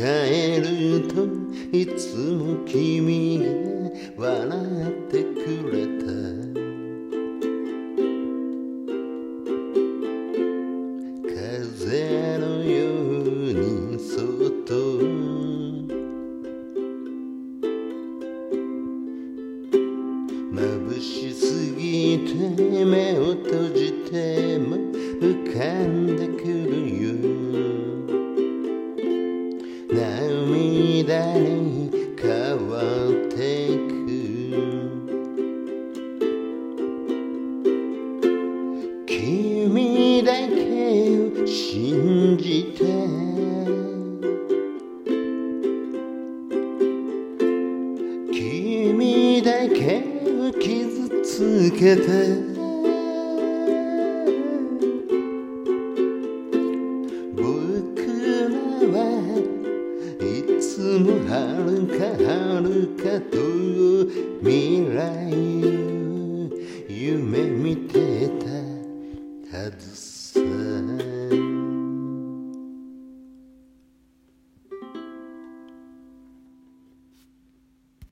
帰るといつも君が笑ってくれた。風のようにそっと眩しすぎて目を閉じても浮かんでくるよ。涙に変わってく。君だけを信じて君だけを傷つけて僕らはいつも遥か遥かと未来を夢見てたはずさ。